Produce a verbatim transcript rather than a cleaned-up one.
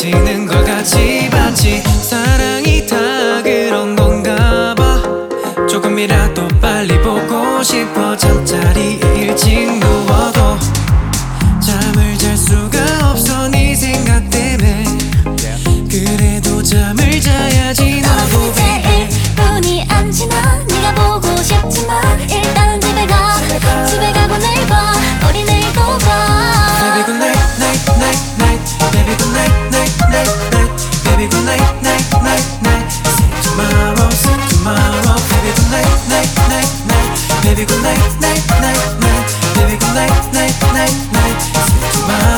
미치는 걸 같이 봤지. 사랑이 다 그런 건가 봐. 조금이라도 빨리 보고 싶어. 잠자리에 일찍 누워도 잠을 잘 수가 없어. 네 생각 때문에. 그래도 잠을 자야지. 너도 이제 일 분이 안 지나. 네가 보고 싶지만 일단 집에 가. 집에 가고 내일 봐. 우리 내일 또 봐. Baby good night, night, night, night. Baby good night, night, night, night. Baby good night, night, night, night. See you tomorrow, see you tomorrow. Baby good night, night, night, night. Baby good night, night, night, night. Baby good night, night, night, night. See you tomorrow.